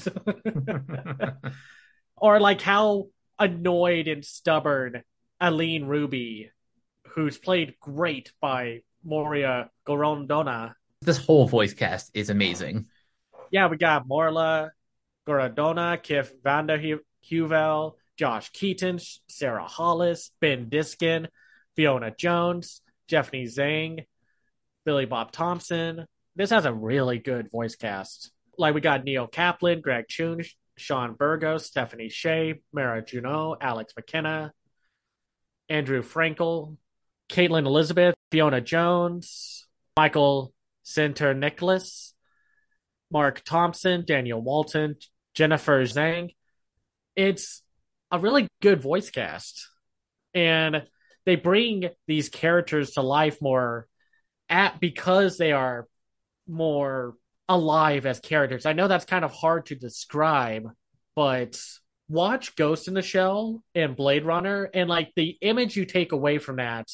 Or like how annoyed and stubborn Aline Ruby, who's played great by Moria Gorondona. This whole voice cast is amazing. Yeah, we got Morla Gorondona, Kif Vanderhuvel, Josh Keaton, Sarah Hollis, Ben Diskin, Fiona Jones, Jeffney Zhang, Billy Bob Thompson. This has a really good voice cast. Like we got Neil Kaplan, Greg Chun, Sean Burgos, Stephanie Shea, Mara Junot, Alex McKenna, Andrew Frankel, Caitlin Elizabeth, Fiona Jones, Michael Center Nicholas, Mark Thompson, Daniel Walton, Jennifer Zhang. It's a really good voice cast. And they bring these characters to life more because they are more alive as characters. I know that's kind of hard to describe, but watch Ghost in the Shell and Blade Runner, and like the image you take away from that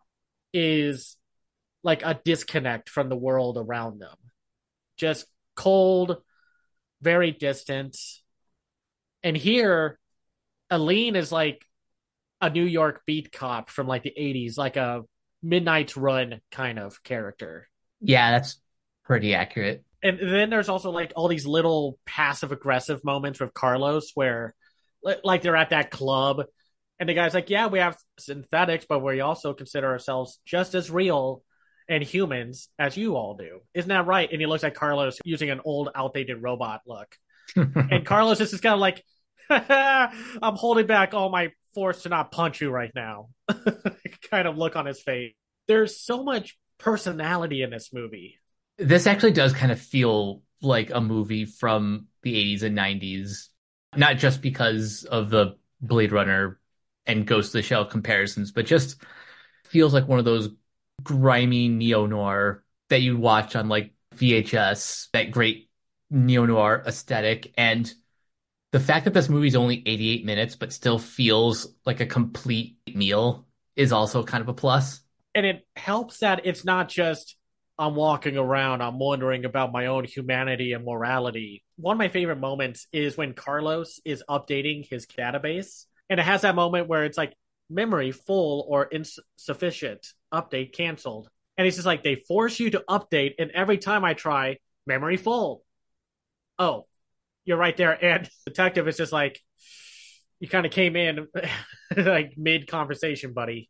is like a disconnect from the world around them. Just cold, very distant. And here, Aline is like a New York beat cop from like the 80s, like a Midnight's Run kind of character. Yeah, that's pretty accurate. And then there's also like all these little passive aggressive moments with Carlos where like they're at that club and the guy's like, "Yeah, we have synthetics, but we also consider ourselves just as real and humans as you all do. Isn't that right?" And he looks at Carlos using an old outdated robot look. And Carlos is just kind of like, "I'm holding back all my force to not punch you right now." Kind of look on his face. There's so much personality in this movie. This actually does kind of feel like a movie from the 80s and 90s, not just because of the Blade Runner and Ghost of the Shell comparisons, but just feels like one of those grimy neo-noir that you watch on like VHS, that great neo-noir aesthetic. And the fact that this movie's only 88 minutes but still feels like a complete meal is also kind of a plus. And it helps that it's not just I'm walking around, I'm wondering about my own humanity and morality. One of my favorite moments is when Carlos is updating his database, and it has that moment where it's like memory full or insufficient, update canceled. And he's just like, they force you to update, and every time I try, memory full. Oh, you're right there. And the detective is just like, you kind of came in like mid conversation, buddy.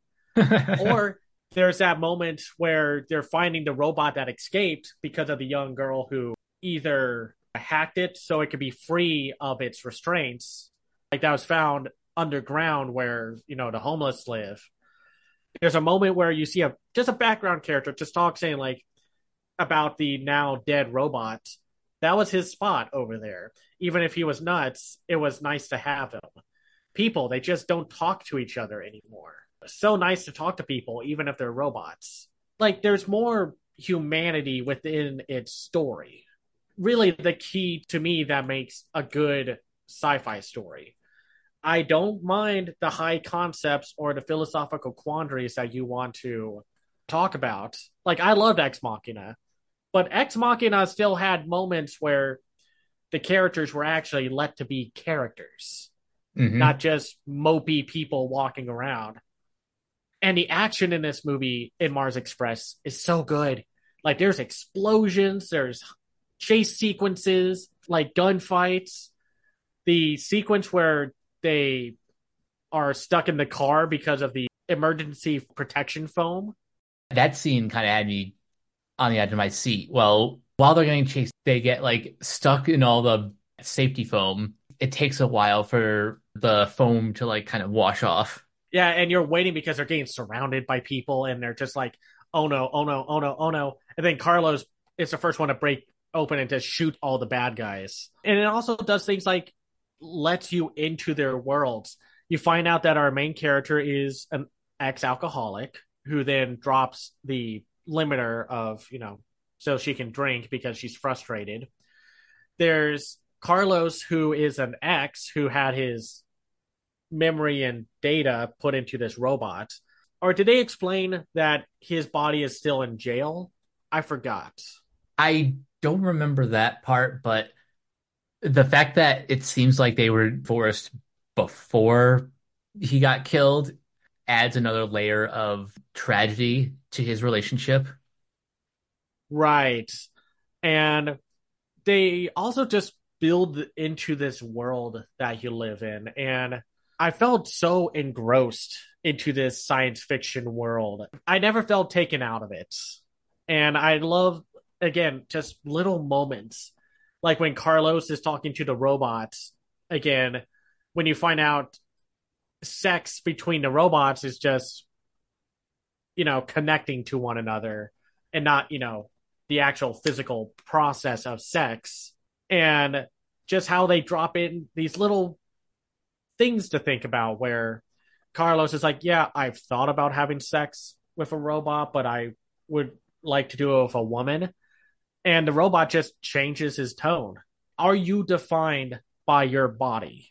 Or there's that moment where they're finding the robot that escaped because of the young girl who either hacked it so it could be free of its restraints, like that was found underground where the homeless live. There's a moment where you see just a background character just talk saying like about the now dead robot. That was his spot over there. Even if he was nuts, it was nice to have him. People, they just don't talk to each other anymore. So nice to talk to people, even if they're robots. Like, there's more humanity within its story. Really, the key to me that makes a good sci fi story. I don't mind the high concepts or the philosophical quandaries that you want to talk about. Like, I loved Ex Machina, but Ex Machina still had moments where the characters were actually let to be characters, Hmm. not just mopey people walking around. And the action in this movie in Mars Express is so good. Like there's explosions, there's chase sequences, like gunfights. The sequence where they are stuck in the car because of the emergency protection foam. That scene kind of had me on the edge of my seat. Well, while they're getting chased, they get like stuck in all the safety foam. It takes a while for the foam to like kind of wash off. Yeah, and you're waiting because they're getting surrounded by people and they're just like, oh no, oh no, oh no, oh no. And then Carlos is the first one to break open and to shoot all the bad guys. And it also does things like lets you into their worlds. You find out that our main character is an ex-alcoholic who then drops the limiter of, so she can drink because she's frustrated. There's Carlos, who is an ex who had his memory and data put into this robot. Or did they explain that his body is still in jail? I forgot. I don't remember that part, but the fact that it seems like they were divorced before he got killed adds another layer of tragedy to his relationship. Right. And they also just build into this world that you live in. And I felt so engrossed into this science fiction world. I never felt taken out of it. And I love, again, just little moments like when Carlos is talking to the robots. Again, when you find out sex between the robots is just, connecting to one another and not, the actual physical process of sex. And just how they drop in these little things to think about where Carlos is like, yeah, I've thought about having sex with a robot, but I would like to do it with a woman. And the robot just changes his tone. Are you defined by your body?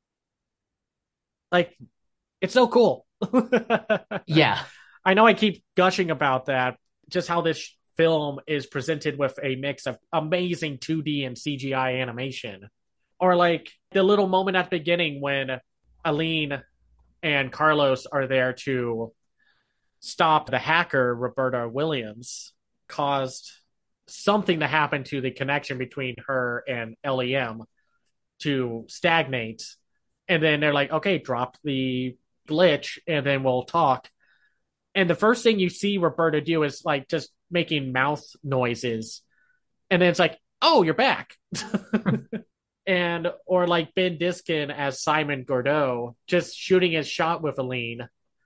Like, it's so cool. Yeah, I know I keep gushing about that, just how this film is presented with a mix of amazing 2D and CGI animation. Or like the little moment at the beginning when Aline and Carlos are there to stop the hacker, Roberta Williams, caused something to happen to the connection between her and LEM to stagnate. And then they're like, okay, drop the glitch and then we'll talk. And the first thing you see Roberta do is like just making mouth noises. And then it's like, oh, you're back. And or like Ben Diskin as Simon Gordeau just shooting his shot with Aline,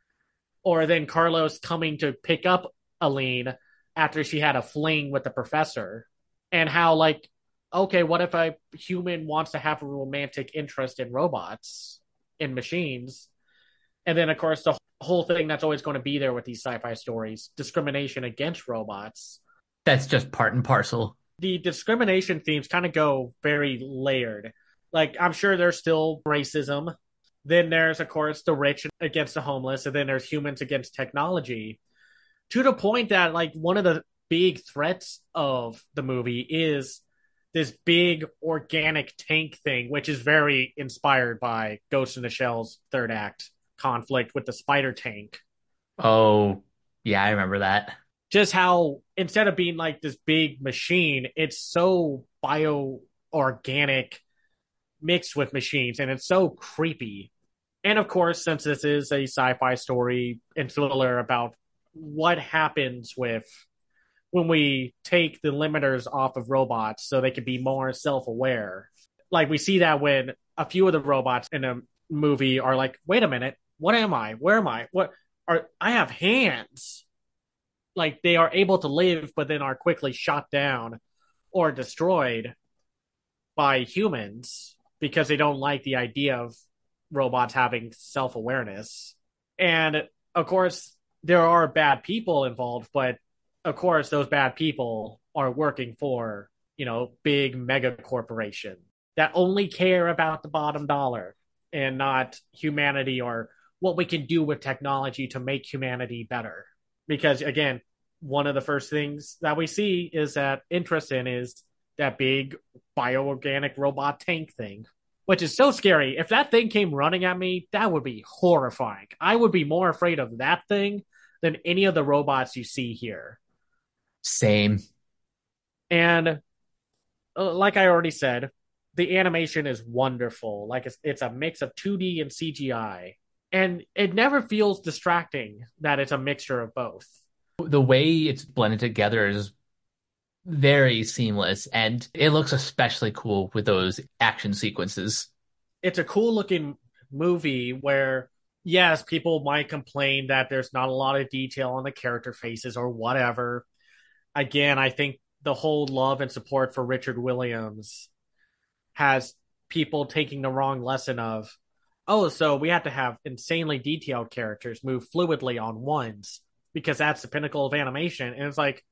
or then Carlos coming to pick up Aline after she had a fling with the professor, and how like, okay, what if a human wants to have a romantic interest in robots, in machines, and then of course the whole thing that's always going to be there with these sci-fi stories, discrimination against robots. that's just part and parcel. The discrimination themes kind of go very layered. Like, I'm sure there's still racism. Then there's, of course, the rich against the homeless. And then there's humans against technology. To the point that, like, one of the big threats of the movie is this big organic tank thing, which is very inspired by Ghost in the Shell's third act conflict with the spider tank. Oh, yeah, I remember that. Just how instead of being like this big machine, it's so bio organic mixed with machines and it's so creepy. And of course, since this is a sci-fi story and thriller about what happens with when we take the limiters off of robots so they can be more self-aware. Like we see that when a few of the robots in a movie are like, wait a minute, what am I? Where am I? What are I have hands? Like they are able to live, but then are quickly shot down or destroyed by humans because they don't like the idea of robots having self awareness. And of course, there are bad people involved, but of course, those bad people are working for, big mega corporation that only care about the bottom dollar and not humanity or what we can do with technology to make humanity better. Because again, one of the first things that we see is that interest in is that big bioorganic robot tank thing, which is so scary. If that thing came running at me, that would be horrifying. I would be more afraid of that thing than any of the robots you see here. Same. And like I already said, the animation is wonderful. Like it's a mix of 2D and CGI. And it never feels distracting that it's a mixture of both. The way it's blended together is very seamless, and it looks especially cool with those action sequences. It's a cool looking movie where, yes, people might complain that there's not a lot of detail on the character faces or whatever. Again, I think the whole love and support for Richard Williams has people taking the wrong lesson of, oh, so we have to have insanely detailed characters move fluidly on ones because that's the pinnacle of animation. And it's like,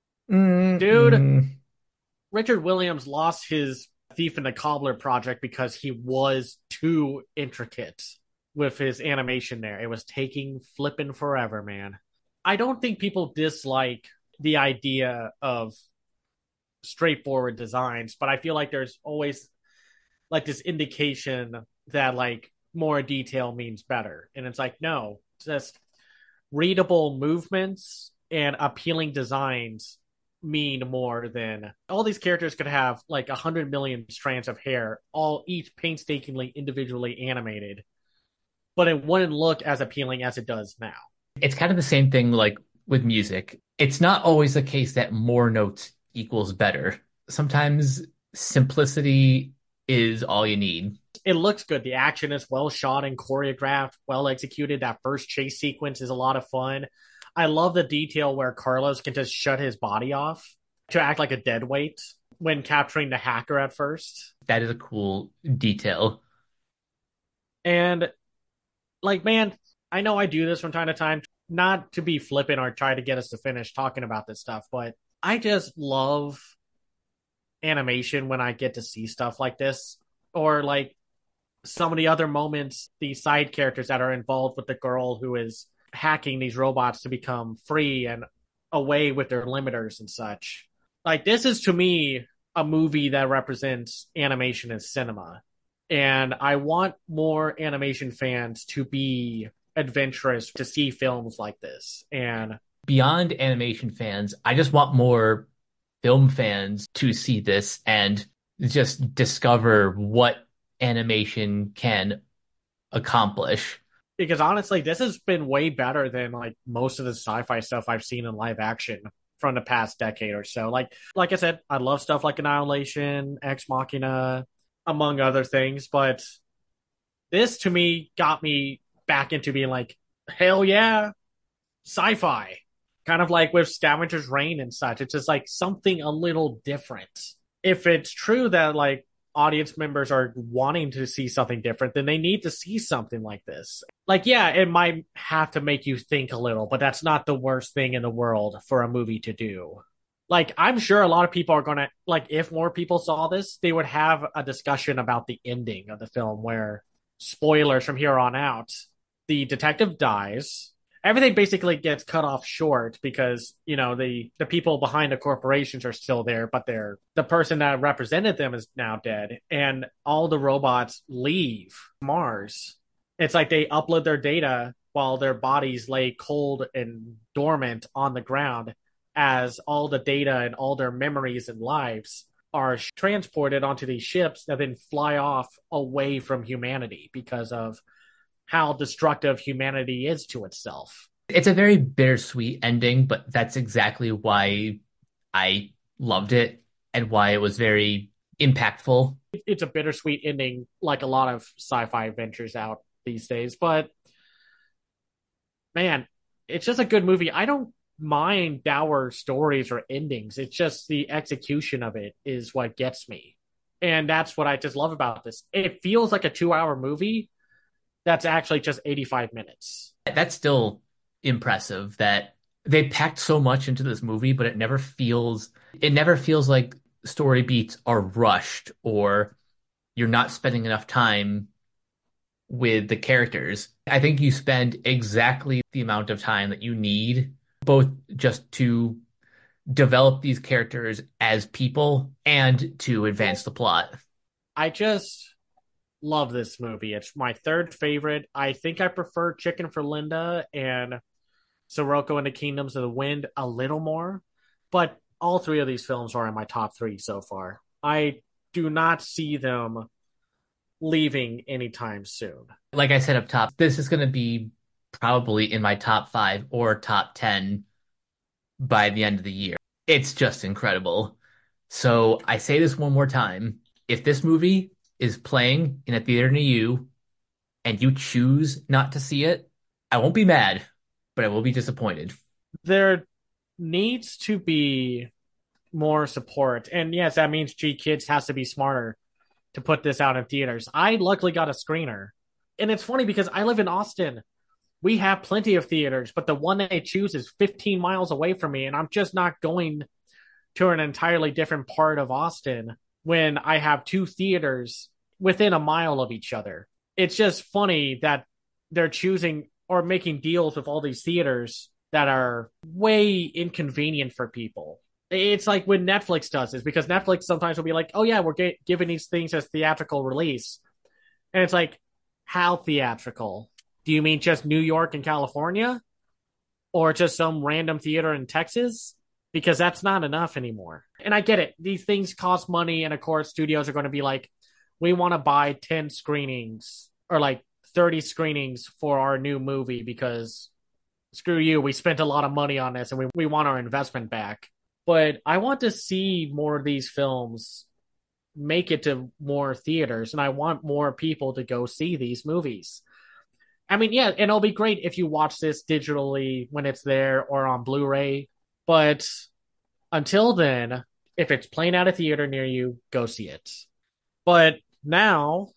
dude, Mm-mm. Richard Williams lost his Thief and the Cobbler project because he was too intricate with his animation there. It was taking flipping forever, man. I don't think people dislike the idea of straightforward designs, but I feel like there's always like this indication that like more detail means better. And it's like, no, just readable movements and appealing designs mean more than all these characters could have like 100 million strands of hair, all each painstakingly individually animated, but it wouldn't look as appealing as it does now. It's kind of the same thing like with music. It's not always the case that more notes equals better. Sometimes simplicity is all you need. It looks good. The action is well shot and choreographed, well executed. That first chase sequence is a lot of fun. I love the detail where Carlos can just shut his body off to act like a dead weight when capturing the hacker at first. That is a cool detail. And like, man, I know I do this from time to time, not to be flippant or try to get us to finish talking about this stuff, but I just love animation when I get to see stuff like this. Or like some of the other moments, the side characters that are involved with the girl who is hacking these robots to become free and away with their limiters and such. Like, this is to me a movie that represents animation as cinema. And I want more animation fans to be adventurous to see films like this. And Beyond animation fans, I just want more film fans to see this and just discover what animation can accomplish. because honestly, this has been way better than like most of the sci-fi stuff I've seen in live action from the past decade or so. Like I said, I love stuff like Annihilation, Ex Machina, among other things, but this to me got me back into being like, hell yeah, sci-fi. Kind of like with Scavenger's Reign and such. It's just like something a little different. If it's true that like audience members are wanting to see something different, then they need to see something like this. Like, yeah, it might have to make you think a little, but that's not the worst thing in the world for a movie to do. Like, I'm sure a lot of people are going to, like, if more people saw this, they would have a discussion about the ending of the film where, spoilers from here on out, the detective dies. Everything basically gets cut off short because the people behind the corporations are still there, but the person that represented them is now dead, and all the robots leave Mars. It's like they upload their data while their bodies lay cold and dormant on the ground, as all the data and all their memories and lives are transported onto these ships that then fly off away from humanity because of how destructive humanity is to itself. It's a very bittersweet ending, but that's exactly why I loved it and why it was very impactful. It's a bittersweet ending, like a lot of sci-fi adventures out these days. But man, it's just a good movie. I don't mind dour stories or endings. It's just the execution of it is what gets me. And that's what I just love about this. It feels like a 2 hour movie that's actually just 85 minutes. That's still impressive that they packed so much into this movie, but it never feels like story beats are rushed or you're not spending enough time with the characters. I think you spend exactly the amount of time that you need, both just to develop these characters as people and to advance the plot. I just love this movie. It's my third favorite. I think I prefer Chicken for Linda and Sirocco and the Kingdoms of the Wind a little more, but all three of these films are in my top three so far. I do not see them leaving anytime soon. Like I said up top, this is going to be probably in my top five or top 10 by the end of the year. It's just incredible. So I say this one more time. If this movie is playing in a theater near you and you choose not to see it, I won't be mad, but I will be disappointed. There needs to be more support. And yes, that means G Kids has to be smarter to put this out in theaters. I luckily got a screener. And it's funny because I live in Austin. We have plenty of theaters, but the one they choose is 15 miles away from me. And I'm just not going to an entirely different part of Austin when I have two theaters within a mile of each other. It's just funny that they're choosing or making deals with all these theaters that are way inconvenient for people. It's like when Netflix does this because Netflix sometimes will be like, oh, yeah, we're giving these things as theatrical release. And it's like, how theatrical? Do you mean just New York and California or just some random theater in Texas? Because that's not enough anymore. And I get it. These things cost money. And of course, studios are going to be like, we want to buy 10 screenings or like 30 screenings for our new movie because screw you. We spent a lot of money on this and we want our investment back. But I want to see more of these films make it to more theaters and I want more people to go see these movies. I mean, yeah, and it'll be great if you watch this digitally when it's there or on Blu-ray. But until then, if it's playing at a theater near you, go see it. But now,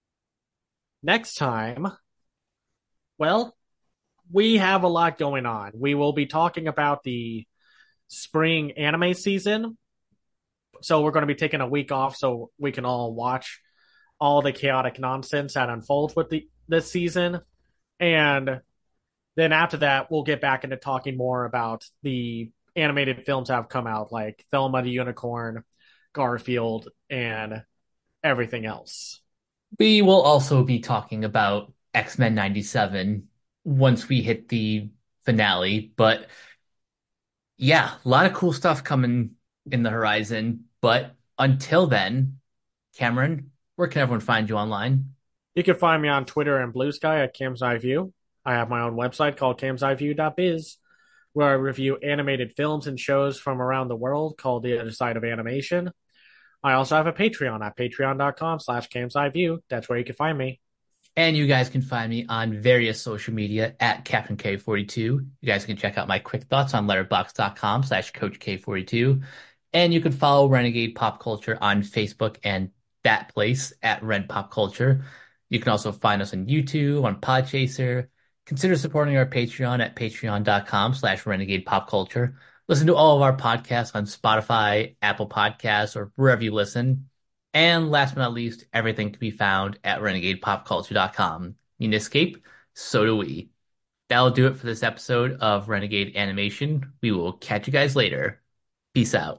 next time, well, we have a lot going on. We will be talking about the spring anime season. So we're going to be taking a week off so we can all watch all the chaotic nonsense that unfolds with this season. And then after that, we'll get back into talking more about the animated films that have come out, like Thelma the Unicorn, Garfield, and everything else. We will also be talking about X-Men 97 once we hit the finale. But yeah, a lot of cool stuff coming in the horizon. But until then, Cameron, where can everyone find you online? You can find me on Twitter and Blue Sky at Cam's Eye View. I have my own website called camseyeview.biz, where I review animated films and shows from around the world called The Other Side of Animation. I also have a Patreon at patreon.com/camseyeview. That's where you can find me. And you guys can find me on various social media at Captain K42. You guys can check out my quick thoughts on letterboxd.com/Coach K42. And you can follow Renegade Pop Culture on Facebook and that place at Red Pop Culture. You can also find us on YouTube, on Podchaser. Consider supporting our Patreon at patreon.com/Renegade Pop Culture. Listen to all of our podcasts on Spotify, Apple Podcasts, or wherever you listen. And last but not least, everything can be found at renegadepopculture.com. You escape, so do we. That'll do it for this episode of Renegade Animation. We will catch you guys later. Peace out.